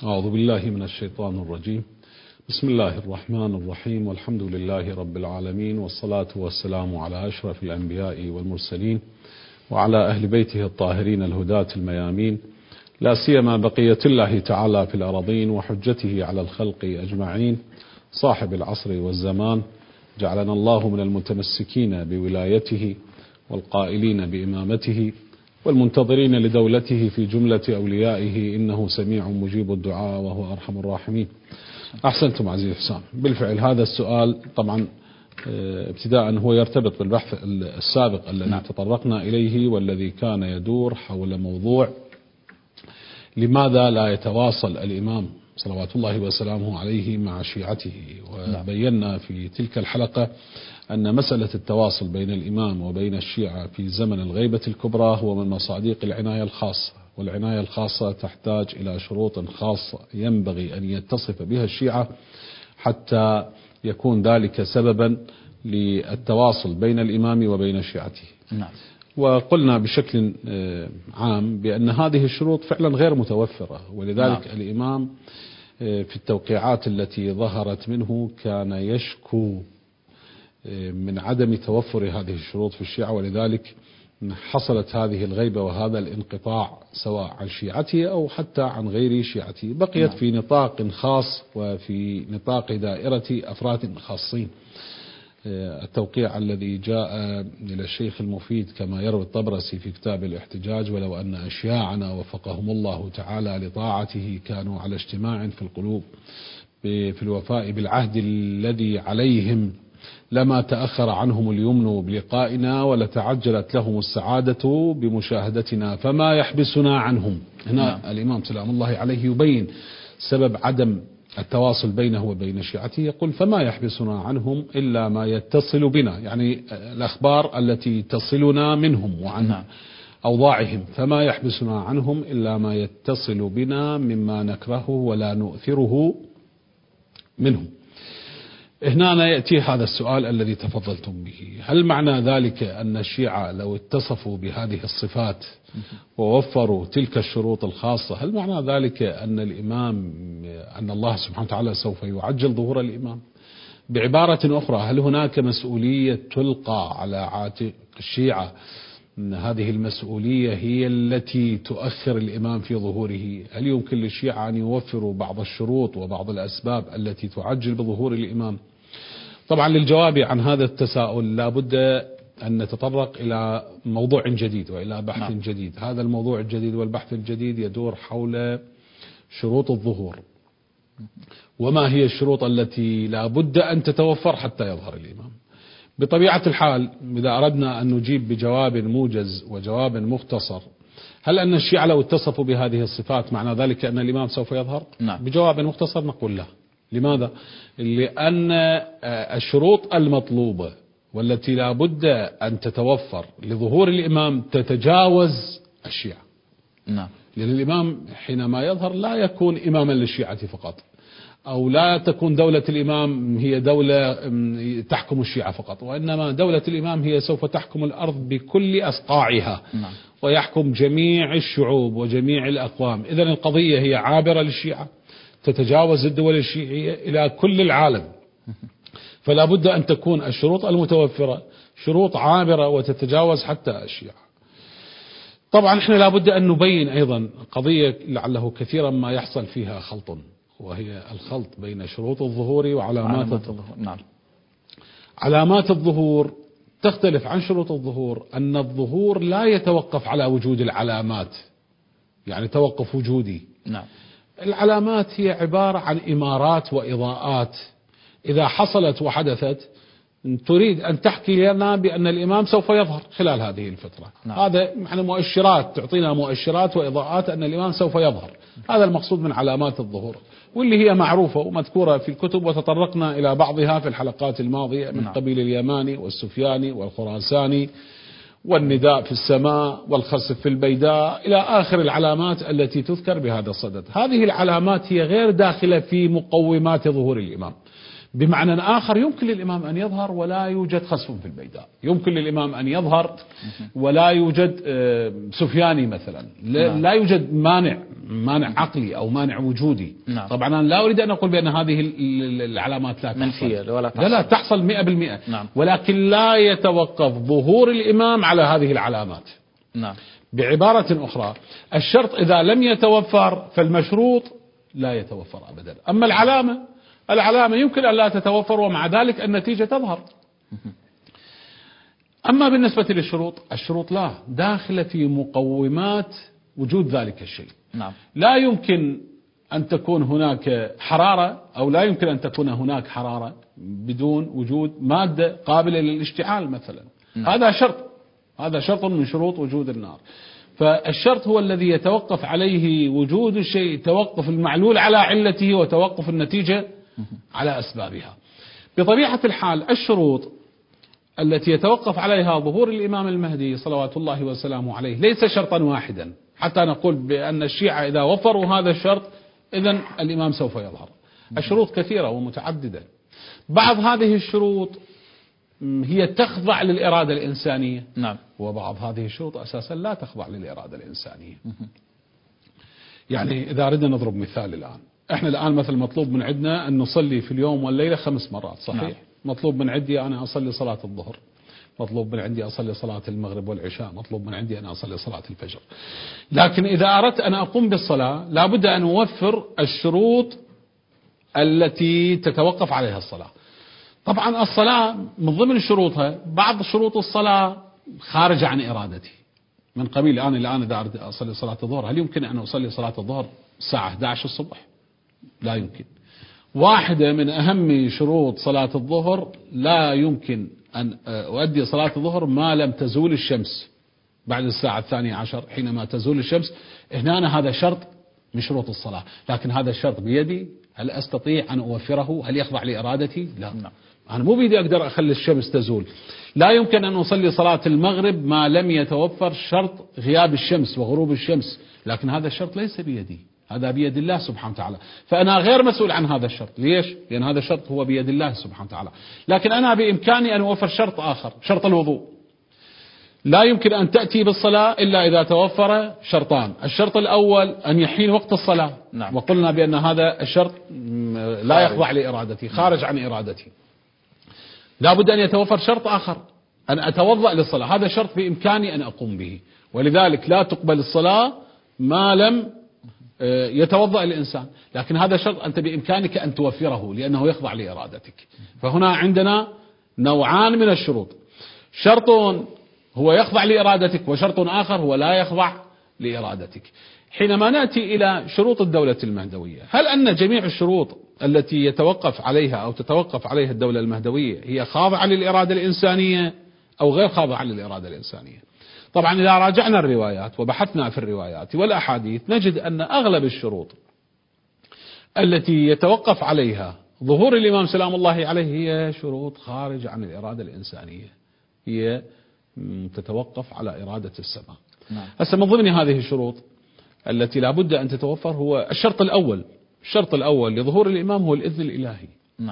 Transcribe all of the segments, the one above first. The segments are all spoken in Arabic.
أعوذ بالله من الشيطان الرجيم. بسم الله الرحمن الرحيم، والحمد لله رب العالمين، والصلاة والسلام على أشرف الأنبياء والمرسلين وعلى أهل بيته الطاهرين الهداة الميامين، لا سيما بقية الله تعالى في الأراضين وحجته على الخلق أجمعين، صاحب العصر والزمان. جعلنا الله من المتمسكين بولايته والقائلين بإمامته والمنتظرين لدولته في جملة أوليائه، إنه سميع مجيب الدعاء وهو أرحم الراحمين. أحسنتم عزيزي حسام. بالفعل هذا السؤال طبعا ابتداء هو يرتبط بالبحث السابق الذي تطرقنا إليه، والذي كان يدور حول موضوع لماذا لا يتواصل الإمام صلوات الله وسلامه عليه مع شيعته. وبينا في تلك الحلقة أن مسألة التواصل بين الإمام وبين الشيعة في زمن الغيبة الكبرى هو من مصادق العناية الخاصة، والعناية الخاصة تحتاج إلى شروط خاصة ينبغي أن يتصف بها الشيعة حتى يكون ذلك سببا للتواصل بين الإمام وبين شيعته. وقلنا بشكل عام بأن هذه الشروط فعلا غير متوفرة، ولذلك الإمام في التوقيعات التي ظهرت منه كان يشكو من عدم توفر هذه الشروط في الشيعة، ولذلك حصلت هذه الغيبة وهذا الانقطاع سواء عن شيعته أو حتى عن غير شيعته. بقيت في نطاق خاص وفي نطاق دائرة أفراد خاصين. التوقيع الذي جاء إلى الشيخ المفيد كما يروي الطبرسي في كتاب الاحتجاج: ولو أن أشياعنا وفقهم الله تعالى لطاعته كانوا على اجتماع في القلوب في الوفاء بالعهد الذي عليهم لما تأخر عنهم اليمن بلقائنا ولتعجلت لهم السعادة بمشاهدتنا فما يحبسنا عنهم. هنا الإمام سلام الله عليه يبين سبب عدم التواصل بينه وبين شيعته، يقول: فما يحبسنا عنهم إلا ما يتصل بنا، يعني الأخبار التي تصلنا منهم وعن أوضاعهم، فما يحبسنا عنهم إلا ما يتصل بنا مما نكرهه ولا نؤثره منهم. هنا يأتي هذا السؤال الذي تفضلتم به: هل معنى ذلك أن الشيعة لو اتصفوا بهذه الصفات ووفروا تلك الشروط الخاصة، هل معنى ذلك أن أن الله سبحانه وتعالى سوف يعجل ظهور الإمام؟ بعبارة أخرى، هل هناك مسؤولية تلقى على عاتق الشيعة؟ أن هذه المسؤولية هي التي تؤخر الإمام في ظهوره؟ هل يمكن للشيعة أن يوفروا بعض الشروط وبعض الأسباب التي تعجل بظهور الإمام؟ طبعا للجواب عن هذا التساؤل لا بد أن نتطرق إلى موضوع جديد وإلى بحث جديد. هذا الموضوع الجديد والبحث الجديد يدور حول شروط الظهور، وما هي الشروط التي لا بد أن تتوفر حتى يظهر الإمام. بطبيعة الحال إذا أردنا أن نجيب بجواب موجز وجواب مختصر: هل أن الشيعة لو اتصفوا بهذه الصفات معنى ذلك أن الإمام سوف يظهر؟ بجواب مختصر نقول لا. لماذا؟ لأن الشروط المطلوبة والتي لا بد أن تتوفر لظهور الإمام تتجاوز الشيعة. لأن الإمام حينما يظهر لا يكون إماما للشيعة فقط، أو لا تكون دولة الإمام هي دولة تحكم الشيعة فقط، وإنما دولة الإمام هي سوف تحكم الأرض بكل أصقاعها ويحكم جميع الشعوب وجميع الأقوام. إذن القضية هي عابرة للشيعة، تتجاوز الدول الشيعية إلى كل العالم، فلا بد أن تكون الشروط المتوفرة شروط عابرة وتتجاوز حتى الشيعة. طبعا احنا لا بد أن نبين أيضا قضية لعله كثيرا ما يحصل فيها خلط، وهي الخلط بين شروط الظهور وعلامات الظهور. علامات الظهور تختلف عن شروط الظهور، أن الظهور لا يتوقف على وجود العلامات، يعني توقف وجودي. العلامات هي عبارة عن إمارات وإضاءات إذا حصلت وحدثت تريد أن تحكي لنا بأن الإمام سوف يظهر خلال هذه الفترة. هذا يعني مؤشرات، تعطينا مؤشرات وإضاءات أن الإمام سوف يظهر. هذا المقصود من علامات الظهور، واللي هي معروفة ومذكورة في الكتب وتطرقنا إلى بعضها في الحلقات الماضية، من قبيل اليماني والسفياني والخراساني والنداء في السماء والخسف في البيداء إلى آخر العلامات التي تذكر بهذا الصدد. هذه العلامات هي غير داخلة في مقومات ظهور الإمام، بمعنى آخر يمكن للإمام أن يظهر ولا يوجد خسف في البيداء، يمكن للإمام أن يظهر ولا يوجد سفياني مثلا، لا يوجد مانع عقلي أو مانع وجودي. طبعا أنا لا أريد أن أقول بأن هذه العلامات لا منفية لا تحصل 100%. ولكن لا يتوقف ظهور الإمام على هذه العلامات. بعبارة أخرى، الشرط إذا لم يتوفر فالمشروط لا يتوفر أبدا. أما العلامة يمكن أن لا تتوفر ومع ذلك النتيجة تظهر. أما بالنسبة للشروط، الشروط لا داخلة في مقومات وجود ذلك الشيء. لا يمكن أن تكون هناك حرارة أو لا يمكن أن تكون هناك حرارة بدون وجود مادة قابلة للاشتعال مثلا. هذا شرط من شروط وجود النار. فالشرط هو الذي يتوقف عليه وجود الشيء، توقف المعلول على علته وتوقف النتيجة على أسبابها. بطبيعة الحال الشروط التي يتوقف عليها ظهور الإمام المهدي صلوات الله وسلامه عليه ليس شرطا واحدا حتى نقول بأن الشيعة إذا وفروا هذا الشرط إذن الإمام سوف يظهر. الشروط كثيرة ومتعددة. بعض هذه الشروط هي تخضع للإرادة الإنسانية، وبعض هذه الشروط أساسا لا تخضع للإرادة الإنسانية. يعني إذا أردنا نضرب مثال الآن، إحنا الآن مثل مطلوب من عندنا أن نصلي في اليوم والليلة 5 مرات، صحيح؟ مطلوب من عندي أنا أصلي صلاة الظهر، مطلوب من عندي أصلي صلاة المغرب والعشاء، مطلوب من عندي أن أصلي صلاة الفجر. لكن إذا أردت أن أقوم بالصلاة لابد أن أوفر الشروط التي تتوقف عليها الصلاة. طبعا الصلاة من ضمن شروطها بعض شروط الصلاة خارجة عن إرادتي، من قبيل الآن إذا أردت أصلي صلاة الظهر، هل يمكن أن أصلي صلاة الظهر الساعة 11 الصبح؟ لا يمكن. واحدة من أهم شروط صلاة الظهر، لا يمكن أن أؤدي صلاة الظهر ما لم تزول الشمس بعد الساعة 12. حينما تزول الشمس هنا هذا شرط من شروط الصلاة، لكن هذا الشرط بيدي. هل أستطيع أن أوفره؟ هل يخضع لإرادتي؟ لا. أنا مو بيدي أقدر أخلي الشمس تزول. لا يمكن أن أصلي صلاة المغرب ما لم يتوفر شرط غياب الشمس وغروب الشمس، لكن هذا الشرط ليس بيدي، هذا بيد الله سبحانه وتعالى، فأنا غير مسؤول عن هذا الشرط. ليش؟ لأن هذا الشرط هو بيد الله سبحانه وتعالى. لكن أنا بإمكاني أن أوفر شرط آخر، شرط الوضوء. لا يمكن أن تأتي بالصلاة إلا إذا توفر شرطان. الشرط الأول أن يحين وقت الصلاة، وقلنا بأن هذا الشرط لا يخضع لإرادتي، خارج عن إرادتي. لا بد أن يتوفر شرط آخر، أن أتوضأ للصلاة، هذا شرط بإمكاني أن أقوم به، ولذلك لا تقبل الصلاة ما لم يتوضأ الإنسان. لكن هذا شرط أنت بإمكانك أن توفره لأنه يخضع لإرادتك. فهنا عندنا نوعان من الشروط، شرط هو يخضع لإرادتك وشرط آخر هو لا يخضع لإرادتك. حينما نأتي إلى شروط الدولة المهدوية، هل أن جميع الشروط التي يتوقف عليها أو تتوقف عليها الدولة المهدوية هي خاضعة للإرادة الإنسانية أو غير خاضعة للإرادة الإنسانية؟ طبعا إذا راجعنا الروايات وبحثنا في الروايات والأحاديث نجد أن أغلب الشروط التي يتوقف عليها ظهور الإمام سلام الله عليه هي شروط خارجة عن الإرادة الإنسانية، هي تتوقف على إرادة السماء. هسه من ضمن هذه الشروط التي لا بد أن تتوفر هو الشرط الأول. الشرط الأول لظهور الإمام هو الإذن الإلهي.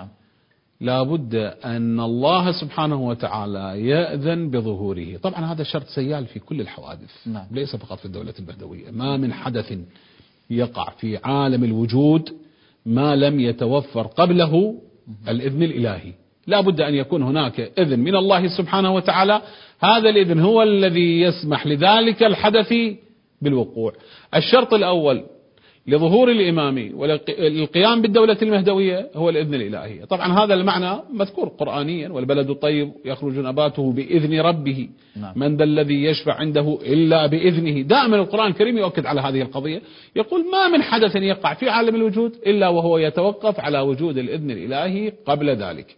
لا بد أن الله سبحانه وتعالى يأذن بظهوره. طبعا هذا شرط سيال في كل الحوادث، ليس فقط في الدولة المهدوية. ما من حدث يقع في عالم الوجود ما لم يتوفر قبله الإذن الإلهي. لا بد أن يكون هناك إذن من الله سبحانه وتعالى، هذا الإذن هو الذي يسمح لذلك الحدث بالوقوع. الشرط الأول لظهور الإمام والقيام بالدولة المهدوية هو الإذن الإلهي. طبعا هذا المعنى مذكور قرآنيا، والبلد الطيب يخرج نباته بإذن ربه من ذا الذي يشفع عنده إلا بإذنه. دائما القرآن الكريم يؤكد على هذه القضية، يقول ما من حدث يقع في عالم الوجود إلا وهو يتوقف على وجود الإذن الإلهي قبل ذلك.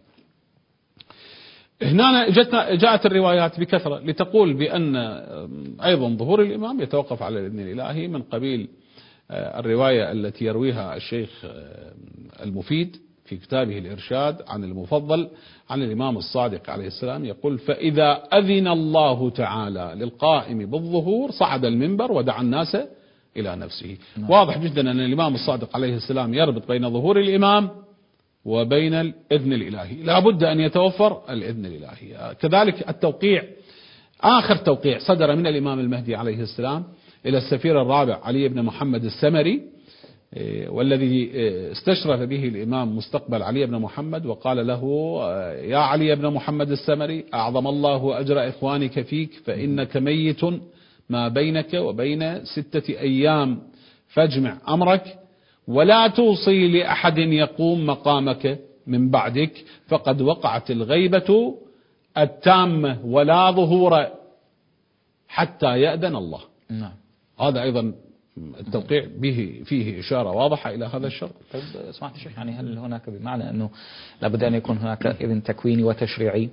هنا جاءت الروايات بكثرة لتقول بأن أيضا ظهور الإمام يتوقف على الإذن الإلهي، من قبيل الرواية التي يرويها الشيخ المفيد في كتابه الإرشاد عن المفضل عن الإمام الصادق عليه السلام، يقول فإذا أذن الله تعالى للقائم بالظهور صعد المنبر ودعا الناس إلى نفسه. واضح جدا أن الإمام الصادق عليه السلام يربط بين ظهور الإمام وبين الإذن الإلهي، لا بد أن يتوفر الإذن الإلهي. كذلك التوقيع، آخر توقيع صدر من الإمام المهدي عليه السلام إلى السفير الرابع علي بن محمد السمري، والذي استشرف به الإمام مستقبل علي بن محمد وقال له: يا علي بن محمد السمري، أعظم الله أجر إخوانك فيك، فإنك ميت ما بينك وبين 6 أيام، فاجمع أمرك ولا توصي لأحد يقوم مقامك من بعدك، فقد وقعت الغيبة التامة ولا ظهور حتى يأذن الله. نعم. هذا أيضا التوقيع به فيه إشارة واضحة إلى هذا الشرط. طيب سمعت الشيخ، يعني هل هناك بمعنى أنه لابد أن يكون هناك إذن تكويني وتشريعي،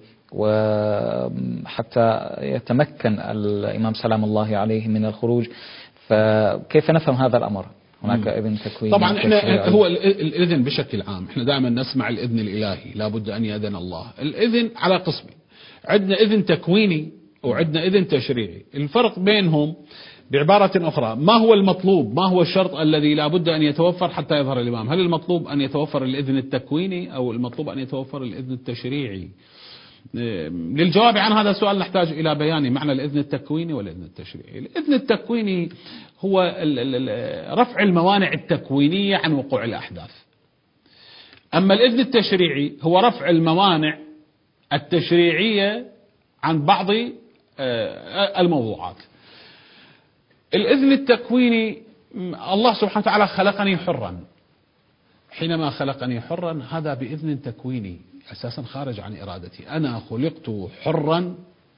وحتى يتمكن الإمام سلام الله عليه من الخروج، فكيف نفهم هذا الأمر؟ هناك إذن تكويني طبعا احنا هو الإذن بشكل عام، احنا دائما نسمع الإذن الإلهي، لابد أن يأذن الله. الإذن على قسمين، عندنا إذن تكويني وعندنا إذن تشريعي. الفرق بينهم بعبارة أخرى، ما هو المطلوب، ما هو الشرط الذي لا بد أن يتوفر حتى يظهر الإمام؟ هل المطلوب أن يتوفر الإذن التكويني أو المطلوب أن يتوفر الإذن التشريعي؟ للجواب عن هذا السؤال نحتاج إلى بيان معنى الإذن التكويني والإذن التشريعي. الإذن التكويني هو رفع الموانع التكوينية عن وقوع الأحداث، أما الإذن التشريعي هو رفع الموانع التشريعية عن بعض الموضوعات. الإذن التكويني، الله سبحانه وتعالى خلقني حرا، حينما خلقني حرا هذا بإذن تكويني أساسا خارج عن إرادتي، أنا خلقت حرا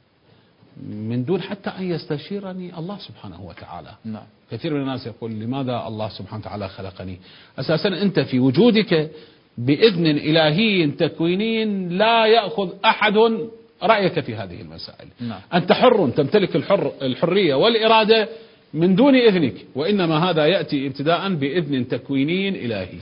من دون حتى أن يستشيرني الله سبحانه وتعالى. نعم. كثير من الناس يقول: لماذا الله سبحانه وتعالى خلقني؟ أساسا أنت في وجودك بإذن إلهي تكويني لا يأخذ أحد رأيك في هذه المسائل. نعم. أنت حر، تمتلك الحرية والإرادة من دون إذنك، وإنما هذا يأتي ابتداء بإذن تكويني إلهي.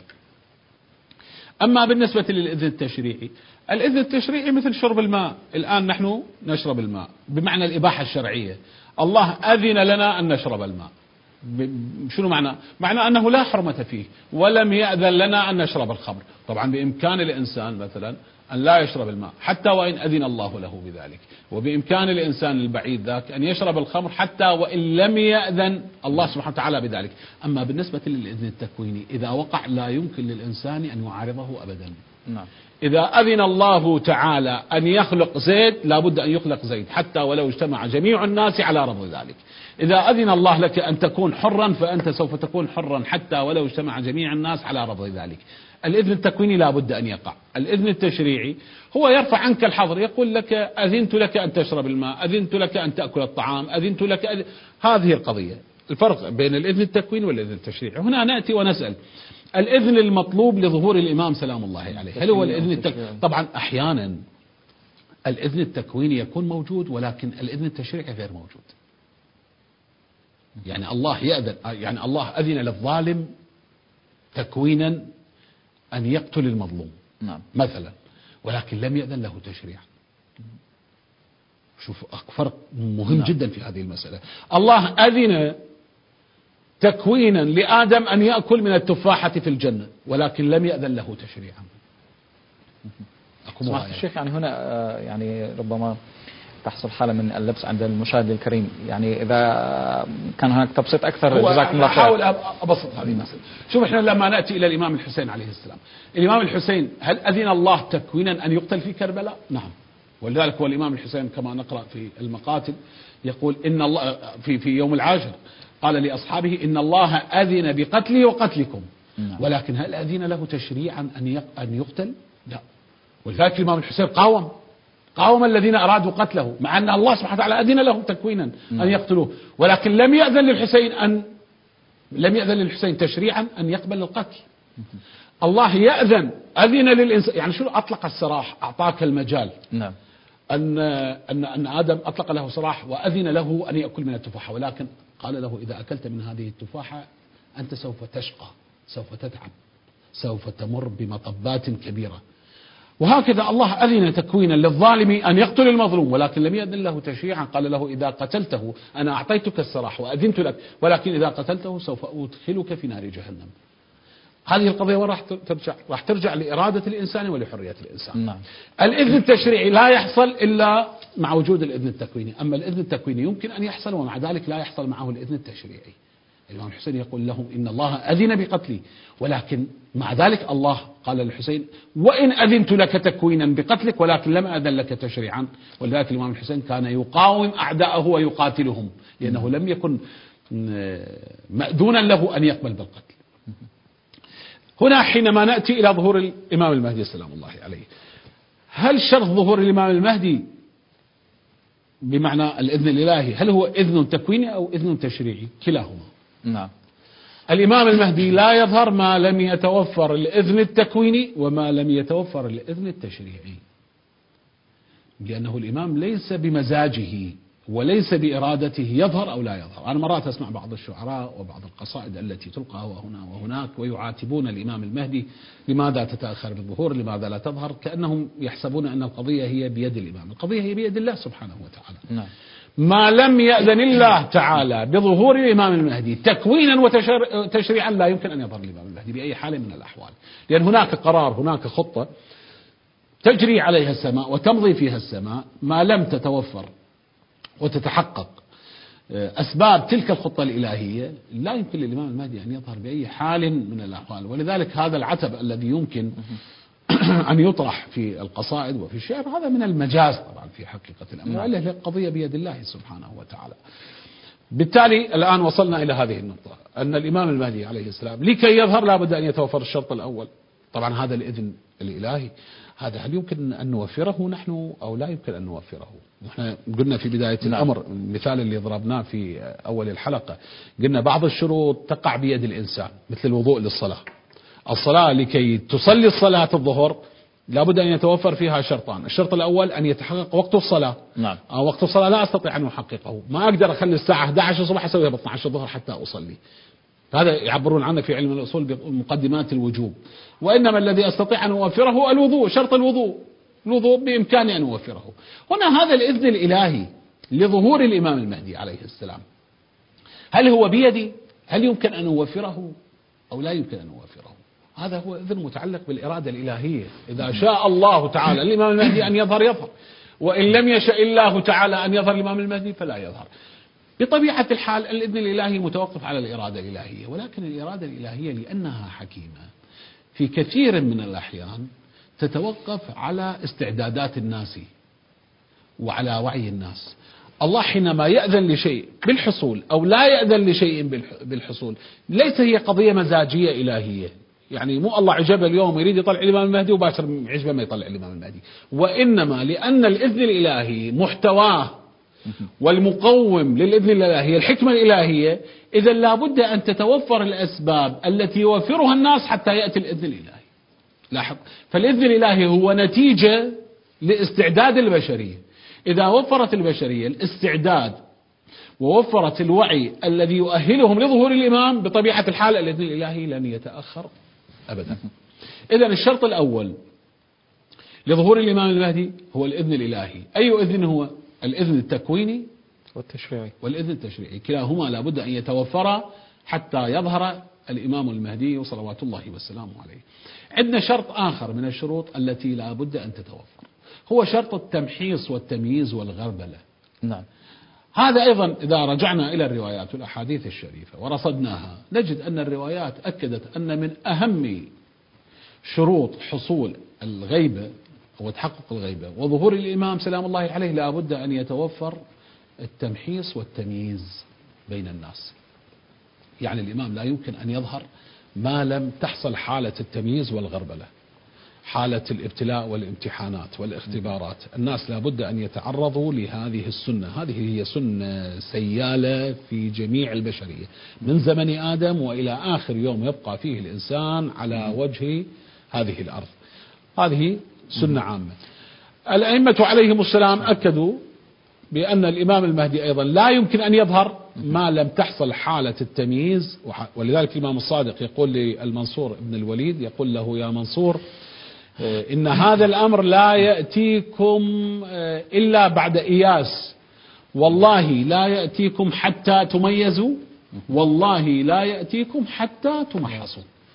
أما بالنسبة للإذن التشريعي، الإذن التشريعي مثل شرب الماء، الآن نحن نشرب الماء بمعنى الإباحة الشرعية، الله أذن لنا أن نشرب الماء. شنو معنى؟ معنى أنه لا حرمة فيه، ولم يأذن لنا أن نشرب الخمر. طبعا بإمكان الإنسان مثلا أن لا يشرب الماء حتى وإن أذن الله له بذلك، وبإمكان الإنسان البعيد ذاك أن يشرب الخمر حتى وإن لم يأذن الله سبحانه وتعالى بذلك. أما بالنسبة للإذن التكويني إذا وقع لا يمكن للإنسان أن يعارضه أبدا. نعم. إذا أذن الله تعالى أن يخلق زيد لابد أن يخلق زيد حتى ولو اجتمع جميع الناس على رفض ذلك. إذا أذن الله لك أن تكون حرا فأنت سوف تكون حرا حتى ولو اجتمع جميع الناس على رفض ذلك. الإذن التكويني لا بد أن يقع. الإذن التشريعي هو يرفع عنك الحظر، يقول لك: أذنت لك أن تشرب الماء، أذنت لك أن تأكل الطعام، أذنت لك هذه القضية. الفرق بين الإذن التكويني والإذن التشريعي. هنا نأتي ونسأل: الإذن المطلوب لظهور الإمام سلام الله عليه هل هو الإذن التكويني؟ طبعا أحيانا الإذن التكويني يكون موجود ولكن الإذن التشريعي غير موجود. يعني الله يأذن، يعني الله أذن للظالم تكوينا أن يقتل المظلوم. نعم. مثلا، ولكن لم يأذن له تشريعا. شوف فرق مهم. نعم. جدا في هذه المسألة. الله أذن تكوينا لآدم أن يأكل من التفاحة في الجنة ولكن لم يأذن له تشريعا. سمعت الشيخ، يعني هنا يعني ربما تحصل حالة من اللبس عند المشاهد الكريم، يعني إذا كان هناك تبسيط أكثر جزاكم الله خير. أحاول أبسط هذه المسألة. شوف إحنا لما نأتي إلى الإمام الحسين عليه السلام، الإمام الحسين هل أذن الله تكوينا أن يقتل في كربلاء؟ نعم. ولذلك هو الإمام الحسين كما نقرأ في المقاتل يقول إن الله في يوم العاشر قال لأصحابه: إن الله أذن بقتلي وقتلكم. ولكن هل أذن له تشريعا أن يقتل؟ لا. ولذلك الإمام الحسين قاوم الذين أرادوا قتله، مع أن الله سبحانه وتعالى أذن لهم تكوينا أن يقتلوه، ولكن لم يأذن للحسين تشريعا أن يقبل القتل. الله أذن للإنسان، يعني شو أطلق السراح، أعطاك المجال. نعم. أن آدم أطلق له سراح وأذن له أن يأكل من التفاحة، ولكن قال له: إذا أكلت من هذه التفاحة أنت سوف تشقى، سوف تتعب، سوف تمر بمطبات كبيرة. وهكذا الله أذن تكوينا للظالم أن يقتل المظلوم، ولكن لم يأذن له تشريعا. قال له: إذا قتلته أنا أعطيتك السراح وأذنت لك، ولكن إذا قتلته سوف أدخلك في نار جهنم. هذه القضية وين راح ترجع؟ راح ترجع لإرادة الإنسان ولحرية الإنسان. نعم. الإذن التشريعي لا يحصل إلا مع وجود الإذن التكويني، أما الإذن التكويني يمكن أن يحصل ومع ذلك لا يحصل معه الإذن التشريعي. الإمام الحسين يقول لهم إن الله أذن بقتلي، ولكن مع ذلك الله قال للحسين وإن أذنت لك تكوينا بقتلك ولكن لم أذن لك تشريعا. ولذلك الإمام الحسين كان يقاوم أعداءه ويقاتلهم لأنه لم يكن مأذونا له أن يقبل بالقتل. هنا حينما نأتي إلى ظهور الإمام المهدي سلام الله عليه، هل شرط ظهور الإمام المهدي بمعنى الإذن الإلهي هل هو إذن تكويني أو إذن تشريعي؟ كلاهما. نعم. الإمام المهدي لا يظهر ما لم يتوفر الإذن التكويني وما لم يتوفر الإذن التشريعي، لأنه الإمام ليس بمزاجه وليس بإرادته يظهر أو لا يظهر. أنا مرات أسمع بعض الشعراء وبعض القصائد التي تلقى هنا وهناك ويعاتبون الإمام المهدي لماذا تتأخر بالظهور، لماذا لا تظهر، كأنهم يحسبون أن القضية هي بيد الإمام. القضية هي بيد الله سبحانه وتعالى. نعم. ما لم يأذن الله تعالى بظهور الإمام المهدي تكوينا وتشريعا لا يمكن أن يظهر الإمام المهدي بأي حال من الأحوال، لأن هناك قرار، هناك خطة تجري عليها السماء وتمضي فيها السماء، ما لم تتوفر وتتحقق أسباب تلك الخطة الإلهية لا يمكن للإمام المهدي أن يظهر بأي حال من الأحوال. ولذلك هذا العتب الذي يمكن أن يطرح في القصائد وفي الشعر هذا من المجاز طبعا في حقيقة الأمر، وإلا القضية بيد الله سبحانه وتعالى. بالتالي الآن وصلنا إلى هذه النقطة أن الإمام المهدي عليه السلام لكي يظهر لابد أن يتوفر الشرط الأول، طبعا هذا الإذن الإلهي. هذا هل يمكن أن نوفره نحن أو لا يمكن أن نوفره؟ نحن قلنا في بداية الأمر المثال اللي ضربناه في أول الحلقة، قلنا بعض الشروط تقع بيد الإنسان مثل الوضوء للصلاة. الصلاة لكي تصلي الصلاة الظهر لابد أن يتوفر فيها شرطان، الشرط الأول أن يتحقق وقت الصلاة. نعم. وقت الصلاة لا أستطيع أن أحققه، ما أقدر أخلي الساعة 11 الصبح أسويها ب 12 الظهر حتى أصلي، هذا يعبرون عنه في علم الأصول بمقدمات الوجوب. وإنما الذي أستطيع أن أوفره الوضوء، شرط الوضوء بإمكاني أن أوفره. هنا هذا الإذن الإلهي لظهور الإمام المهدي عليه السلام هل هو بيدي؟ هل يمكن أن أوفره أو لا يمكن أن أوفره؟ هذا هو إذن متعلق بالإرادة الإلهية. إذا شاء الله تعالى الإمام المهدي أن يظهر، وإن لم يشاء الله تعالى أن يظهر الإمام المهدي فلا يظهر. بطبيعة الحال الإذن الإلهي متوقف على الإرادة الإلهية، ولكن الإرادة الإلهية لأنها حكيمة في كثير من الأحيان تتوقف على استعدادات الناس وعلى وعي الناس. الله حينما يأذن لشيء بالحصول أو لا يأذن لشيء بالحصول ليس هي قضية مزاجية إلهية، يعني مو الله عجبه اليوم يريد يطلع الإمام المهدي وباشر عجبه ما يطلع الإمام المهدي، وإنما لأن الإذن الإلهي محتواه والمقوم للإذن الإلهي الحكمة الإلهية، إذا لابد أن تتوفر الأسباب التي يوفرها الناس حتى يأتي الإذن الإلهي. لاحظ، فالإذن الإلهي هو نتيجة لاستعداد البشرية. إذا وفرت البشرية الاستعداد ووفرت الوعي الذي يؤهلهم لظهور الإمام بطبيعة الحال الإذن الإلهي لن يتأخر أبدا. إذن الشرط الأول لظهور الإمام المهدي هو الإذن الإلهي. أي إذن هو؟ الإذن التكويني والإذن التشريعي، كلاهما لابد أن يتوفرا حتى يظهر الإمام المهدي صلوات الله وسلامه عليه. عندنا شرط آخر من الشروط التي لابد أن تتوفر، هو شرط التمحيص والتمييز والغربلة. نعم. هذا أيضا إذا رجعنا إلى الروايات والأحاديث الشريفة ورصدناها نجد أن الروايات أكدت أن من أهم شروط حصول الغيبة وتحقق الغيبة وظهور الإمام سلام الله عليه لابد أن يتوفر التمحيص والتمييز بين الناس. يعني الإمام لا يمكن أن يظهر ما لم تحصل حالة التمييز والغربلة، حالة الابتلاء والامتحانات والاختبارات. الناس لابد أن يتعرضوا لهذه السنة، هذه هي سنة سيالة في جميع البشرية من زمن آدم وإلى آخر يوم يبقى فيه الإنسان على وجه هذه الأرض، هذه سنة عامة. الأئمة عليهم السلام أكدوا بأن الإمام المهدي أيضا لا يمكن أن يظهر ما لم تحصل حالة التمييز. ولذلك الإمام الصادق يقول للمنصور بن الوليد، يقول له يا منصور إن هذا الأمر لا يأتيكم إلا بعد إياس، والله لا يأتيكم حتى تميزوا، والله لا يأتيكم حتى تمحصوا.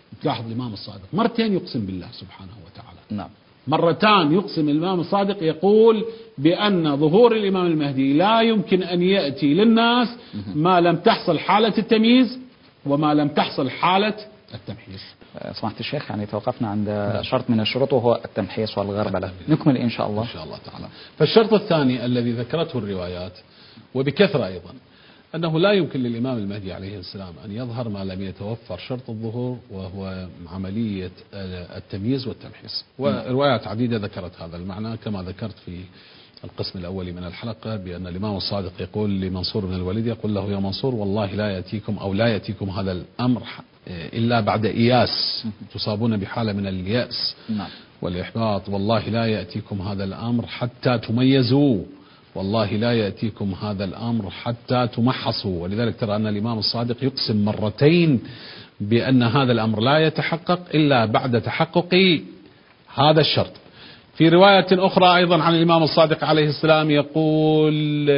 تلاحظ الإمام الصادق مرتين يقسم بالله سبحانه وتعالى. نعم. مرتان يقسم الإمام الصادق يقول بأن ظهور الإمام المهدي لا يمكن أن يأتي للناس ما لم تحصل حالة التمييز وما لم تحصل حالة التمحيص. سماحة الشيخ يعني توقفنا عند شرط من الشروط وهو التمحيص والغربلة، نكمل إن شاء الله. إن شاء الله تعالى. فالشرط الثاني الذي ذكرته الروايات وبكثرة أيضا أنه لا يمكن للإمام المهدي عليه السلام أن يظهر ما لم يتوفر شرط الظهور وهو عملية التمييز والتمحيص. وروايات عديدة ذكرت هذا المعنى كما ذكرت في القسم الأول من الحلقة بأن الإمام الصادق يقول لمنصور بن الوليد يقول له يا منصور والله لا يأتيكم هذا الأمر إلا بعد إياس، تصابون بحالة من اليأس والإحباط، والله لا يأتيكم هذا الأمر حتى تميزوا، والله لا يأتيكم هذا الأمر حتى تمحصوا. ولذلك ترى أن الإمام الصادق يقسم مرتين بأن هذا الأمر لا يتحقق إلا بعد تحقق هذا الشرط. في رواية أخرى أيضا عن الإمام الصادق عليه السلام يقول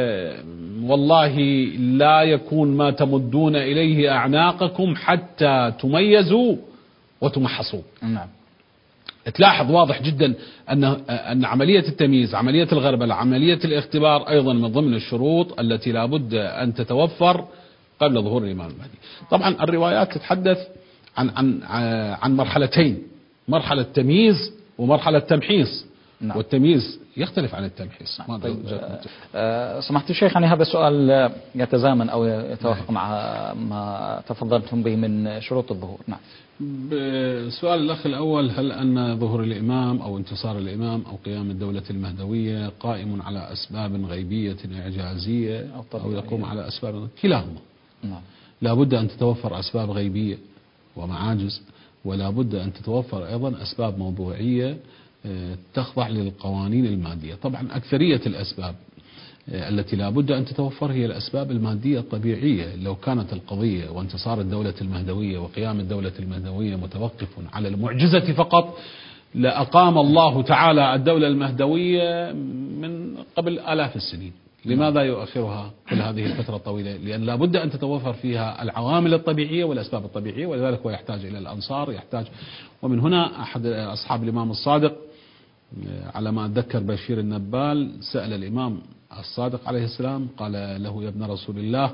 والله لا يكون ما تمدون إليه أعناقكم حتى تميزوا وتمحصوا. نعم. تلاحظ واضح جدا أن عملية التمييز، عملية الغربلة، عملية الاختبار أيضا من ضمن الشروط التي لا بد أن تتوفر قبل ظهور الإمام المهدي. طبعا الروايات تتحدث عن مرحلتين، مرحلة تمييز ومرحلة تمحيص. نعم. والتمييز يختلف عن التمحيص. نعم. طيب سمحت الشيخ يعني هذا السؤال يتزامن أو يتوافق مع ما تفضلتم به من شروط الظهور. نعم. سؤال الأخ الأول، هل أن ظهور الإمام أو انتصار الإمام أو قيام الدولة المهدوية قائم على أسباب غيبية إعجازية أو يقوم على أسباب؟ كلاهما. نعم. لا بد أن تتوفر أسباب غيبية ومعاجز، ولا بد أن تتوفر أيضا أسباب موضوعية تخضع للقوانين المادية. طبعا أكثرية الأسباب التي لا بد أن تتوفر هي الأسباب المادية الطبيعية. لو كانت القضية وانتصار الدولة المهدوية وقيام الدولة المهدوية متوقف على المعجزة فقط لأقام الله تعالى الدولة المهدوية من قبل آلاف السنين. لماذا يؤخرها كل هذه الفترة الطويلة؟ لأن لا بد أن تتوفر فيها العوامل الطبيعية والأسباب الطبيعية، ولذلك هو يحتاج إلى الأنصار، يحتاج. ومن هنا أحد أصحاب الإمام الصادق على ما أتذكر بشير النبال سأل الإمام الصادق عليه السلام قال له يا ابن رسول الله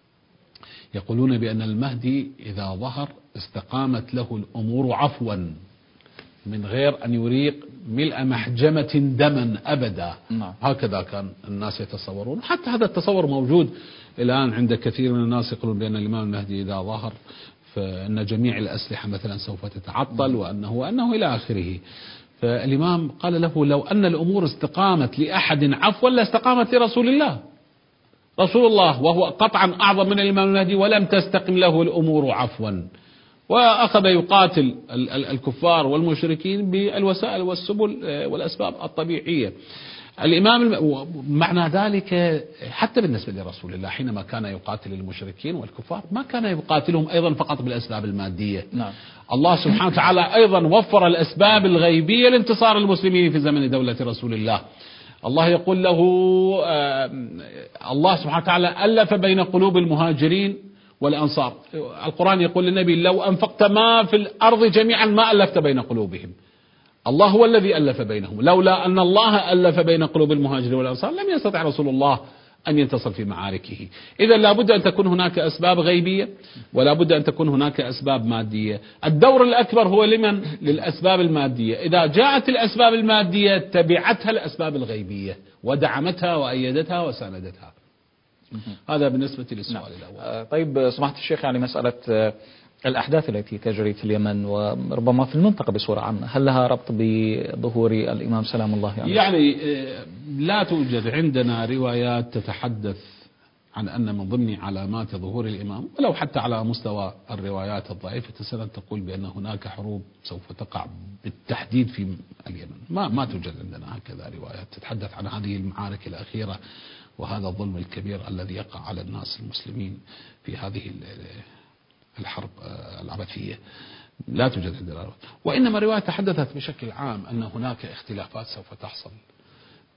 يقولون بأن المهدي إذا ظهر استقامت له الأمور عفوا من غير أن يريق ملء محجمة دما أبدا. هكذا كان الناس يتصورون، حتى هذا التصور موجود الآن عند كثير من الناس، يقولون بأن الإمام المهدي إذا ظهر فإن جميع الأسلحة مثلا سوف تتعطل وأنه إلى آخره. فالإمام قال له لو أن الأمور استقامت لأحد عفوا لاستقامت لرسول الله، رسول الله وهو قطعا أعظم من الإمام المهدي ولم تستقم له الأمور عفوا، وأخذ يقاتل الكفار والمشركين بالوسائل والسبل والأسباب الطبيعية. الإمام معنى ذلك حتى بالنسبة لرسول الله حينما كان يقاتل المشركين والكفار ما كان يقاتلهم أيضا فقط بالأسباب المادية. نعم. الله سبحانه وتعالى أيضا وفر الأسباب الغيبية لانتصار المسلمين في زمن دولة رسول الله. الله يقول له الله سبحانه وتعالى ألف بين قلوب المهاجرين والأنصار. القرآن يقول للنبي لو أنفقت ما في الأرض جميعا ما ألفت بين قلوبهم. الله هو الذي ألف بينهم، لولا أن الله ألف بين قلوب المهاجرين والأنصار لم يستطع رسول الله أن ينتصر في معاركه. إذا لابد أن تكون هناك أسباب غيبية ولا بد أن تكون هناك أسباب مادية. الدور الأكبر هو لمن؟ للأسباب المادية. إذا جاءت الأسباب المادية تبعتها الأسباب الغيبية ودعمتها وأيدتها وساندتها. هذا بالنسبة للسؤال الأول. طيب سمحت الشيخ يعني مسألة الأحداث التي تجري في اليمن وربما في المنطقة بصورة عامة هل لها ربط بظهور الإمام سلام الله عليه؟ يعني لا توجد عندنا روايات تتحدث عن أن من ضمن علامات ظهور الإمام، ولو حتى على مستوى الروايات الضعيفة السند تقول بأن هناك حروب سوف تقع بالتحديد في اليمن. ما توجد عندنا هكذا روايات تتحدث عن هذه المعارك الأخيرة وهذا الظلم الكبير الذي يقع على الناس المسلمين في هذه الحرب العبثية. لا توجد عندنا، وإنما رواية تحدثت بشكل عام أن هناك اختلافات سوف تحصل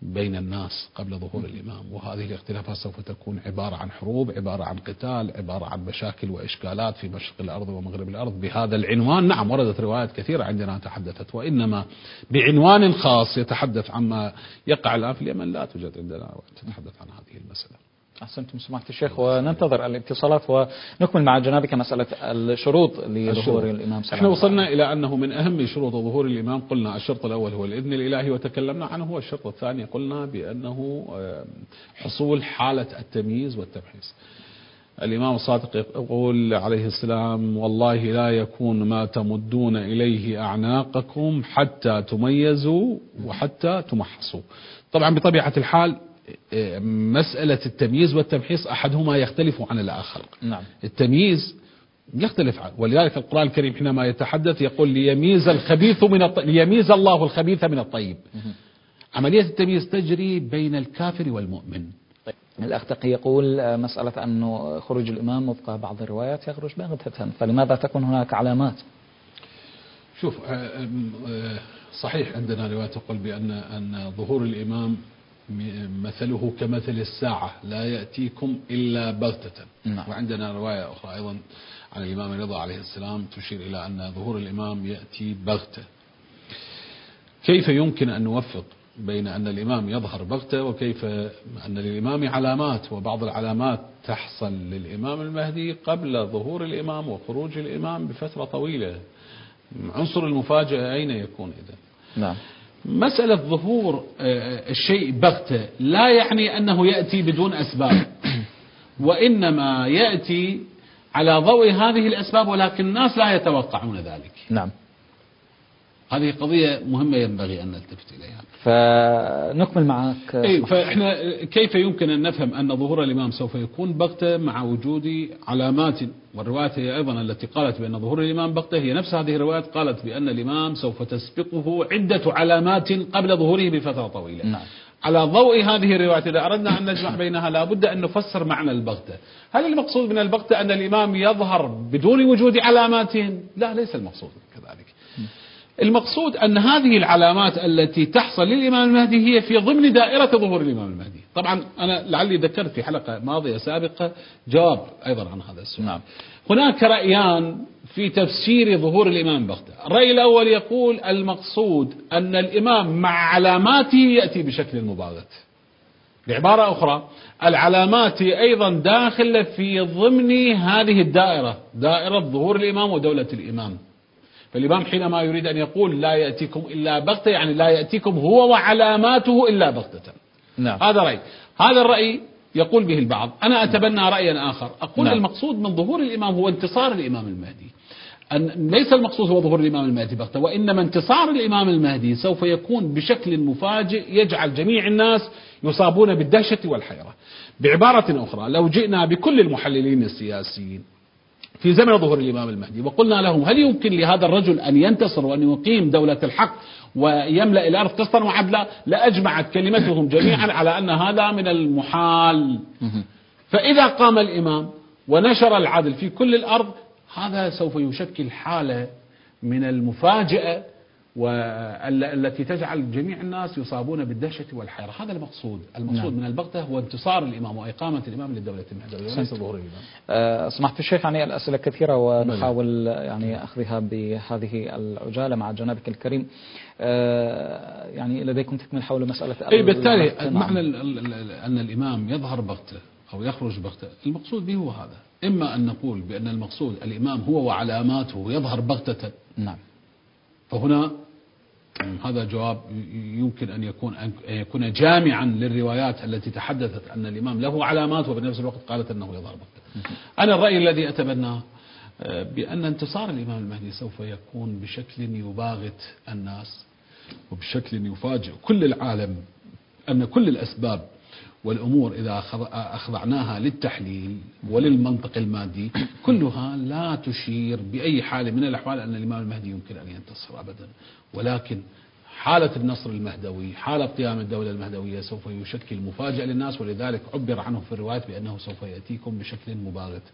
بين الناس قبل ظهور الإمام، وهذه الاختلافات سوف تكون عبارة عن حروب، عبارة عن قتال، عبارة عن مشاكل وإشكالات في مشرق الأرض ومغرب الأرض بهذا العنوان. نعم وردت روايات كثيرة عندنا تحدثت، وإنما بعنوان خاص يتحدث عما يقع الآن في اليمن لا توجد عندنا تتحدث عن هذه المسألة. أحسنتم سماحة الشيخ، وننتظر الاتصالات ونكمل مع جنابك مسألة الشروط لظهور الإمام. احنا وصلنا إلى أنه من أهم شروط ظهور الإمام، قلنا الشرط الأول هو الإذن الإلهي وتكلمنا عنه، والشرط الثاني قلنا بأنه حصول حالة التمييز والتمحيص. الإمام الصادق يقول عليه السلام: والله لا يكون ما تمدون إليه أعناقكم حتى تميزوا وحتى تمحصوا. طبعا بطبيعة الحال مسألة التمييز والتمحيص أحدهما يختلف عن الآخر. نعم. التمييز يختلف عنه، ولذلك القرآن الكريم حينما يتحدث يقول ليميز ليميز الله الخبيث من الطيب. عملية التمييز تجري بين الكافر والمؤمن. طيب. الأخ تقي يقول مسألة أنه خروج الإمام وفق بعض الروايات يخرج بغتة، فلماذا تكون هناك علامات؟ شوف، صحيح عندنا رواية تقول بأن ظهور الإمام مثله كمثل الساعة لا يأتيكم إلا بغتة. نعم. وعندنا رواية أخرى أيضا عن الإمام الرضا عليه السلام تشير إلى أن ظهور الإمام يأتي بغتة. كيف يمكن أن نوفق بين أن الإمام يظهر بغتة وكيف أن للإمام علامات، وبعض العلامات تحصل للإمام المهدي قبل ظهور الإمام وخروج الإمام بفترة طويلة؟ عنصر المفاجأة أين يكون إذن؟ نعم. مسألة ظهور الشيء بغتة لا يعني أنه يأتي بدون أسباب، وإنما يأتي على ضوء هذه الأسباب، ولكن الناس لا يتوقعون ذلك. نعم. هذه قضية مهمة ينبغي أن نلتفت إليها. فنكمل معك. فإحنا كيف يمكن أن نفهم أن ظهور الإمام سوف يكون بغتة مع وجود علامات؟ والروايات هي أيضا التي قالت بأن ظهور الإمام بغتة هي نفس هذه الروايات قالت بأن الإمام سوف تسبقه عدة علامات قبل ظهوره بفترة طويلة. نعم. على ضوء هذه الروايات إذا أردنا أن نجمع بينها لابد أن نفسر معنى البغتة. هل المقصود من البغتة أن الإمام يظهر بدون وجود علامات؟ لا، ليس المقصود كذلك. المقصود أن هذه العلامات التي تحصل للإمام المهدي هي في ضمن دائرة ظهور الإمام المهدي. طبعا أنا لعلي ذكرت في حلقة ماضية سابقة جواب أيضا عن هذا السؤال. نعم. هناك رأيان في تفسير ظهور الإمام بغتة. الرأي الأول يقول المقصود أن الإمام مع علاماته يأتي بشكل مباغت. بعبارة أخرى العلامات أيضا داخلة في ضمن هذه الدائرة، دائرة ظهور الإمام ودولة الإمام. فالإمام حينما يريد أن يقول لا يأتيكم إلا بغتة يعني لا يأتيكم هو وعلاماته إلا بغتة. نعم. هذا رأي. هذا الرأي يقول به البعض. أنا أتبنى رأيا آخر أقول نعم. المقصود من ظهور الإمام هو انتصار الإمام المهدي. أن ليس المقصود هو ظهور الإمام المهدي بغتة، وإنما انتصار الإمام المهدي سوف يكون بشكل مفاجئ يجعل جميع الناس يصابون بالدهشة والحيرة. بعبارة أخرى لو جئنا بكل المحللين السياسيين في زمن ظهور الإمام المهدي وقلنا لهم هل يمكن لهذا الرجل أن ينتصر وأن يقيم دولة الحق ويملأ الأرض قسطا وعدلا، لأجمعت كلمتهم جميعا على أن هذا من المحال. فإذا قام الإمام ونشر العدل في كل الأرض هذا سوف يشكل حالة من المفاجأة والتي تجعل جميع الناس يصابون بالدهشة والحيرة. هذا المقصود. المقصود من البغتة هو انتصار الإمام وإقامة الإمام للدولة المهدوية وليس ظهور الإمام. سمحت الشيخ، يعني الأسئلة كثيرة ونحاول يعني أخذها بهذه العجالة مع جنابك الكريم. يعني لديكم تكمل حول مسألة بالتالي معنى أن الإمام يظهر بغتة أو يخرج بغتة المقصود به هو هذا. إما أن نقول بأن المقصود الإمام هو وعلاماته يظهر بغتة. نعم. فهنا هذا جواب يمكن أن يكون جامعا للروايات التي تحدثت أن الإمام له علامات وبنفس الوقت قالت أنه يظهر بغتة. أنا الرأي الذي أتبناه بأن انتصار الإمام المهدي سوف يكون بشكل يباغت الناس وبشكل يفاجئ كل العالم، أن كل الأسباب والأمور إذا أخضعناها للتحليل وللمنطق المادي كلها لا تشير بأي حال من الأحوال أن الإمام المهدي يمكن أن ينتصر أبدا. ولكن حالة النصر المهدوي، حالة قيام الدولة المهدوية سوف يشكل مفاجأة للناس، ولذلك عبر عنه في الروايات بأنه سوف يأتيكم بشكل مباغت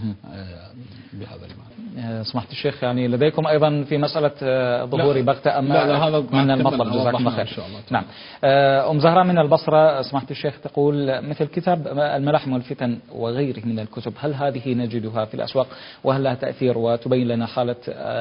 بهذا المعنى. سمحت الشيخ، يعني لديكم أيضا في مسألة ظهور بغتة أم لا هذا من المطلب؟ جزاكم الله خير. نعم. أم زهراء من البصرة سمحت الشيخ تقول مثل كتاب الملاحم والفتن وغيره من الكتب، هل هذه نجدها في الأسواق وهل لها تأثير، وتبين لنا حالة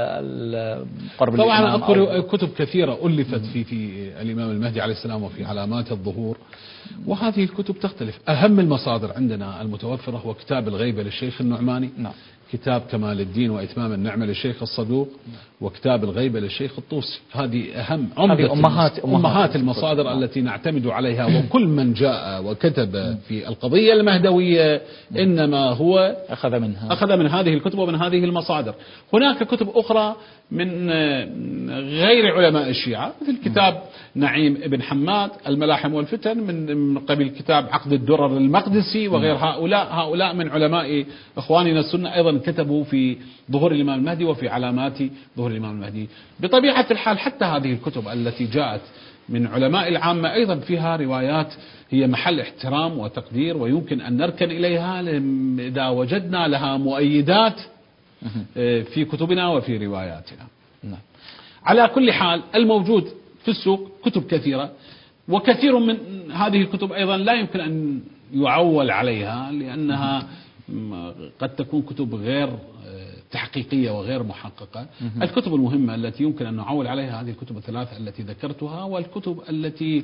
قرب طبعا الإمام؟ أذكر كتب كثيرة ألفت في الإمام المهدي عليه السلام وفي علامات الظهور، وهذه الكتب تختلف. أهم المصادر عندنا المتوفرة هو كتاب الغيبة للشيخ النعماني، نعم. كتاب كمال الدين وإتمام النعمة للشيخ الصدوق، وكتاب الغيبة للشيخ الطوسي. هذه أهم أمهات المصادر التي نعتمد عليها، وكل من جاء وكتب في القضية المهدوية إنما هو أخذ من هذه الكتب ومن هذه المصادر. هناك كتب أخرى من غير علماء الشيعة، مثل كتاب نعيم ابن حماد الملاحم والفتن، من قبل كتاب عقد الدرر المقدسي وغير هؤلاء من علماء إخواننا السنة أيضا كتبوا في ظهور الإمام المهدي وفي علامات ظهور الإمام المهدي. بطبيعة الحال حتى هذه الكتب التي جاءت من علماء العامة أيضا فيها روايات هي محل احترام وتقدير، ويمكن أن نركن إليها إذا وجدنا لها مؤيدات في كتبنا وفي رواياتنا. على كل حال الموجود في السوق كتب كثيرة، وكثير من هذه الكتب أيضا لا يمكن أن يعول عليها، لأنها قد تكون كتب غير تحقيقية وغير محققة. الكتب المهمة التي يمكن أن نعول عليها هذه الكتب الثلاثة التي ذكرتها، والكتب التي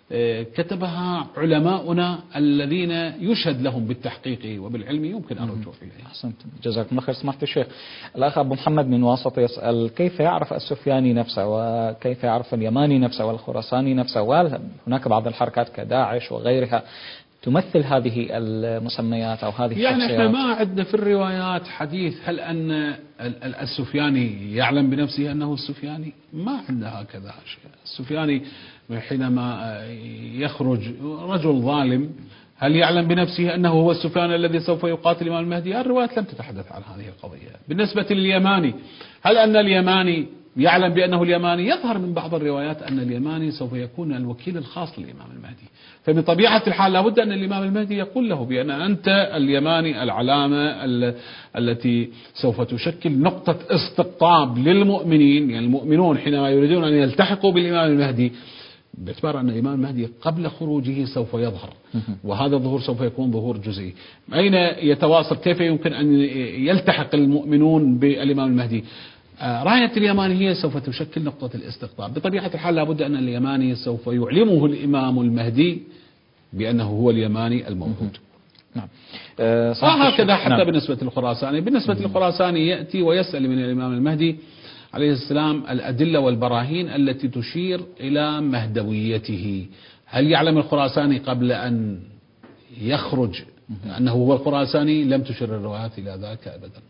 كتبها علماؤنا الذين يشهد لهم بالتحقيق وبالعلم يمكن الرجوع إليه. أحسنت، جزاكم الله خير. سمحت الشيخ، الأخ أبو محمد من واسط يسأل كيف يعرف السفياني نفسه، وكيف يعرف اليماني نفسه والخراساني نفسه، وهل هناك بعض الحركات كداعش وغيرها تمثل هذه المسميات أو هذه يعني الشخصيات؟ احنا ما عندنا في الروايات حديث هل أن السفياني يعلم بنفسه أنه السفياني، ما عندنا هكذا شيء. السفياني حينما يخرج رجل ظالم هل يعلم بنفسه أنه هو السفياني الذي سوف يقاتل الإمام المهدي؟ الروايات لم تتحدث عن هذه القضية. بالنسبة لليماني، هل أن اليماني يعلم بأنه اليماني؟ يظهر من بعض الروايات أن اليماني سوف يكون الوكيل الخاص للإمام المهدي، فبطبيعة الحال لابد أن الإمام المهدي يقول له بأن أنت اليماني العلامة التي سوف تشكل نقطة استقطاب للمؤمنين. يعني المؤمنون حينما يريدون أن يلتحقوا بالإمام المهدي باعتبار أن الإمام المهدي قبل خروجه سوف يظهر، وهذا الظهور سوف يكون ظهور جزئي. أين يتواصل؟ كيف يمكن أن يلتحق المؤمنون بالإمام المهدي؟ راية اليماني هي سوف تشكل نقطة الاستقطاب. بطبيعة الحال لابد أن اليماني سوف يعلمه الإمام المهدي بأنه هو اليماني الموعود. نعم. وهكذا حتى بالنسبة للخراساني. بالنسبة للخراساني يأتي ويسأل من الإمام المهدي عليه السلام الأدلة والبراهين التي تشير إلى مهدويته. هل يعلم الخراساني قبل أن يخرج أنه هو الخراساني؟ لم تشير الروايات إلى ذاك أبدا.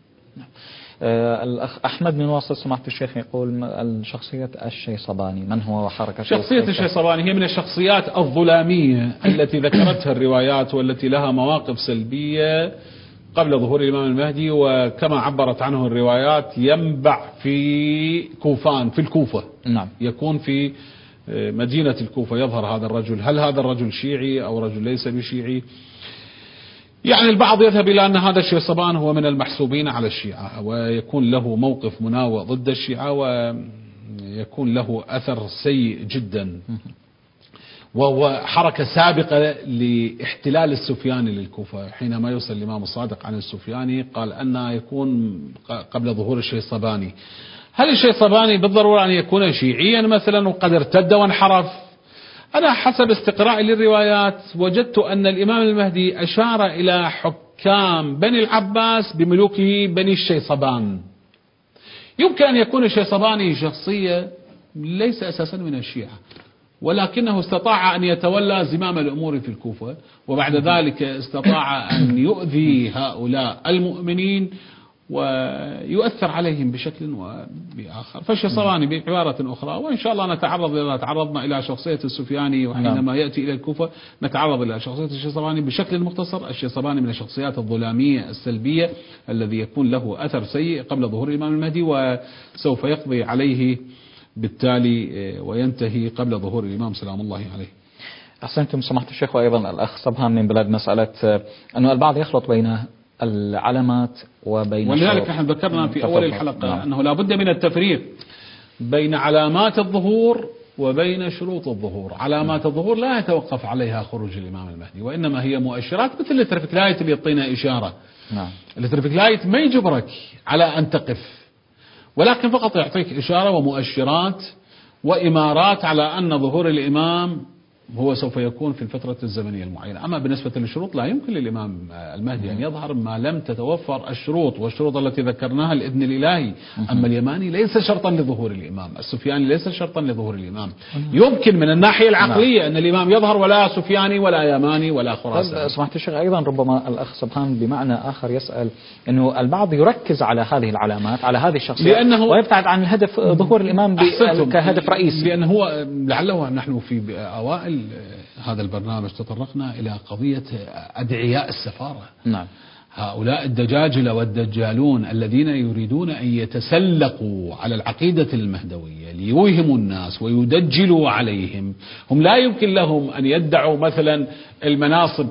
الأخ أحمد من واسط سماحة الشيخ يقول الشخصية الشيصباني من هو وحركته؟ شخصية الشيصباني هي من الشخصيات الظلامية التي ذكرتها الروايات والتي لها مواقف سلبية قبل ظهور الإمام المهدي، وكما عبرت عنه الروايات ينبع في كوفان، في الكوفة. نعم. يكون في مدينة الكوفة يظهر هذا الرجل. هل هذا الرجل شيعي أو رجل ليس بشيعي؟ يعني البعض يذهب إلى أن هذا الشيصبان هو من المحسوبين على الشيعة، ويكون له موقف مناوئ ضد الشيعة، ويكون له أثر سيء جدا، وهو حركة سابقة لاحتلال السفياني للكوفة. حينما يوصل الإمام الصادق عن السفياني قال أن يكون قبل ظهور الشيصباني. هل الشيصباني بالضرورة أن يكون شيعيا مثلا وقد ارتد وانحرف؟ أنا حسب استقراء للروايات وجدت أن الإمام المهدي أشار إلى حكام بني العباس بملوكه بني الشيصبان. يمكن أن يكون الشيصباني شخصية ليس أساسا من الشيعة، ولكنه استطاع أن يتولى زمام الأمور في الكوفة، وبعد ذلك استطاع أن يؤذي هؤلاء المؤمنين ويؤثر عليهم بشكل وبآخر. فالشيصباني بعبارة أخرى، وإن شاء الله تعرضنا إلى شخصية السفياني وحينما يأتي إلى الكوفة نتعرض إلى شخصية الشيصباني بشكل مختصر. الشيصباني من الشخصيات الظلامية السلبية الذي يكون له أثر سيء قبل ظهور الإمام المهدي، وسوف يقضي عليه بالتالي وينتهي قبل ظهور الإمام سلام الله عليه. أحسنتم سماحة الشيخ. وأيضا الأخ صبهان من بلاد مسألة أنه البعض يخلط بين العلامات وبين ولذلك نحن ذكرنا في أول الحلقة أنه لا بد من التفريق بين علامات الظهور وبين شروط الظهور. علامات الظهور لا يتوقف عليها خروج الإمام المهدي، وإنما هي مؤشرات مثل الترافيك لايت اللي يعطينا إشارة. الترافيك لايت ما يجبرك على أن تقف، ولكن فقط يعطيك إشارة ومؤشرات وإمارات على أن ظهور الإمام هو سوف يكون في الفترة الزمنية المعينة. أما بالنسبة للشروط لا يمكن للإمام المهدي أن يظهر ما لم تتوفر الشروط، والشروط التي ذكرناها الإذن الإلهي. أما اليماني ليس شرطا لظهور الإمام، السفياني ليس شرطا لظهور الإمام. يمكن من الناحية العقلية أن الإمام يظهر ولا سفياني ولا يماني ولا خراساني. سمعت الشيخ أيضا ربما الأخ سبحان بمعنى آخر يسأل أنه البعض يركز على هذه العلامات، على هذه الشخصية، ويبتعد عن الهدف ظهور الإمام كهدف رئيسي. لأنه هو لعله نحن في أوائل هذا البرنامج تطرقنا إلى قضية أدعياء السفارة. نعم. هؤلاء الدجاجلة والدجالون الذين يريدون أن يتسلقوا على العقيدة المهدوية ليوهموا الناس ويدجلوا عليهم. هم لا يمكن لهم أن يدعوا مثلا المناصب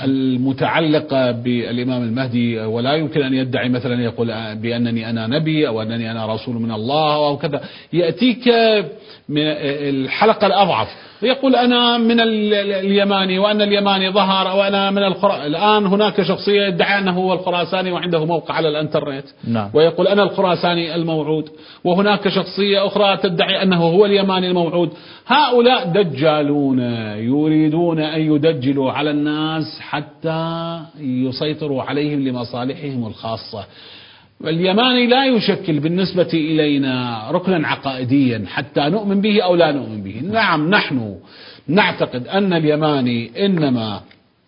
المتعلقة بالإمام المهدي، ولا يمكن أن يدعي مثلا يقول بأنني أنا نبي أو أنني أنا رسول من الله أو كذا. يأتيك من الحلقة الأضعف ويقول أنا من اليماني وأن اليماني ظهر وأنا من الآن هناك شخصية يدعي أنه هو الخراساني وعنده موقع على الانترنت. نعم. ويقول أنا الخراساني الموعود، وهناك شخصية أخرى تدعي أنه هو اليماني الموعود. هؤلاء دجالون يريدون أن يدجلوا على الناس حتى يسيطروا عليهم لمصالحهم الخاصة. اليماني لا يشكل بالنسبة إلينا ركنا عقائديا حتى نؤمن به أو لا نؤمن به. نعم نحن نعتقد أن اليماني إنما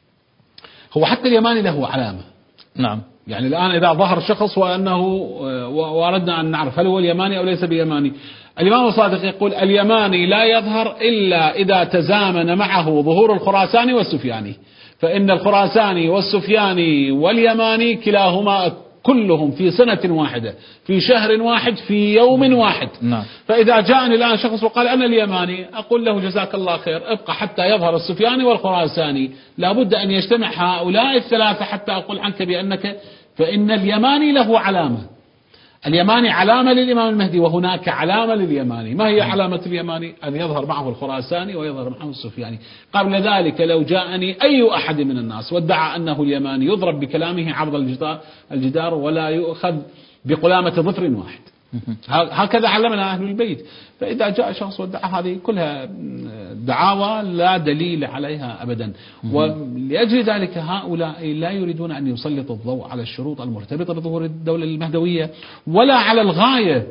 هو حتى اليماني له علامة. نعم. يعني الآن إذا ظهر شخص وأنه وأردنا أن نعرف هل هو اليماني أو ليس بيماني، الإمام الصادق يقول اليماني لا يظهر إلا إذا تزامن معه ظهور الخراساني والسفياني، فإن الخراساني والسفياني واليماني كلاهما كلهم في سنة واحدة في شهر واحد في يوم واحد. نعم. فإذا جاءني الآن شخص وقال أنا اليماني أقول له جزاك الله خير، ابقى حتى يظهر السفياني والخراساني، لابد أن يجتمع هؤلاء الثلاثة حتى أقول عنك بأنك، فإن اليماني له علامة. اليماني علامة للإمام المهدي وهناك علامة لليماني. ما هي علامة اليماني؟ أن يظهر معه الخراساني ويظهر معه السفياني. قبل ذلك لو جاءني أي أحد من الناس وادعى أنه اليماني يضرب بكلامه عرض الجدار ولا يؤخذ بقلامة ظفر واحد. هكذا علمنا أهل البيت. فإذا جاء شخص وادعى هذه كلها دعاوى لا دليل عليها أبدا. ولأجل ذلك هؤلاء لا يريدون أن يسلطوا الضوء على الشروط المرتبطة بظهور الدولة المهدوية ولا على الغاية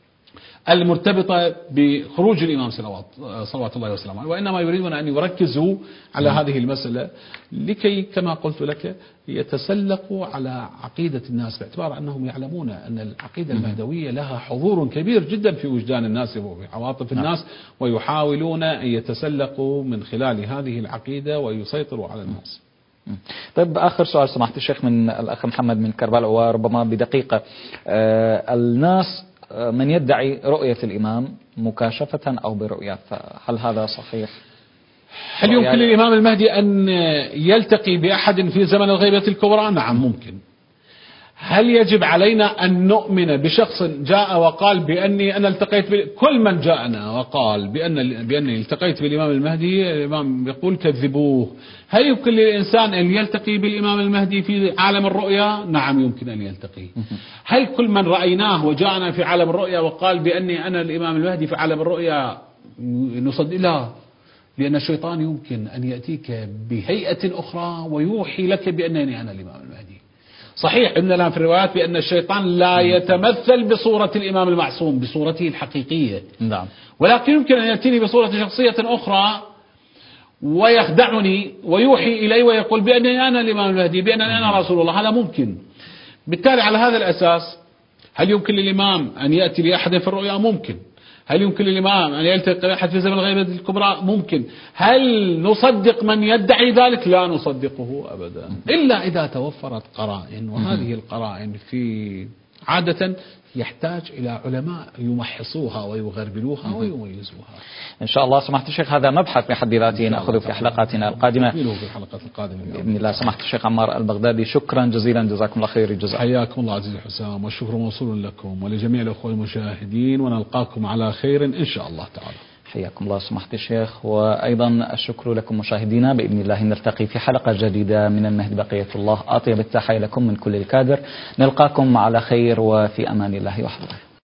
المرتبطة بخروج الإمام صلوات الله وسلامه، وإنما يريدون أن يركزوا على هذه المسألة لكي كما قلت لك يتسلقوا على عقيدة الناس، باعتبار أنهم يعلمون أن العقيدة المهدوية لها حضور كبير جدا في وجدان الناس وفي عواطف الناس، ويحاولون أن يتسلقوا من خلال هذه العقيدة ويسيطروا على الناس. طيب آخر سؤال سماحة الشيخ من الأخ محمد من كربلاء، وربما بدقيقة. الناس من يدعي رؤية الإمام مكاشفة أو برؤية، فهل هذا صحيح؟ هل يمكن للإمام المهدي أن يلتقي بأحد في زمن الغيبة الكبرى؟ نعم ممكن. هل يجب علينا أن نؤمن بشخص جاء وقال بأني أنا التقيت كل من جاءنا وقال بأني التقيت بالإمام المهدي، الإمام يقول كذبوه. هل يمكن للإنسان أن يلتقي بالإمام المهدي في عالم الرؤيا؟ نعم يمكن أن يلتقي. هل كل من رأيناه وجاءنا في عالم الرؤيا وقال بأني أنا الإمام المهدي في عالم الرؤيا نصدق؟ لا، لأن الشيطان يمكن أن يأتيك بهيئة أخرى ويوحي لك بأنني أنا الإمام المهدي. صحيح عندنا في الروايات بأن الشيطان لا يتمثل بصورة الإمام المعصوم بصورته الحقيقية. نعم. ولكن يمكن أن يأتيني بصورة شخصية أخرى ويخدعني ويوحي إلي ويقول بأنني أنا الإمام المهدي، بأنني أنا رسول الله. هذا ممكن. بالتالي على هذا الأساس هل يمكن للإمام أن يأتي لأحد في الرؤيا؟ ممكن. هل يمكن للإمام أن يلتقي أحد في زمن الغيبة الكبرى؟ ممكن. هل نصدق من يدعي ذلك؟ لا نصدقه أبدا إلا إذا توفرت قرائن، وهذه القرائن في عادة يحتاج إلى علماء يمحصوها ويغربلوها ويميزوها. إن شاء الله سمحت الشيخ هذا مبحث بحد ذاته نأخذه في حلقاتنا القادمة في الحلقات القادمة بإذن الله. سمحت الشيخ عمار البغدادي شكرا جزيلا، جزاكم الله خير الجزاء. حياكم الله عزيزي حسام، والشكر موصول لكم ولجميع الأخوة المشاهدين، ونلقاكم على خير إن شاء الله تعالى. حياكم الله سمحت الشيخ، وأيضا الشكر لكم مشاهدينا. بإذن الله نلتقي في حلقة جديدة من المهد بقية الله. أطيب التحية لكم من كل الكادر، نلقاكم على خير وفي أمان الله وحفظه.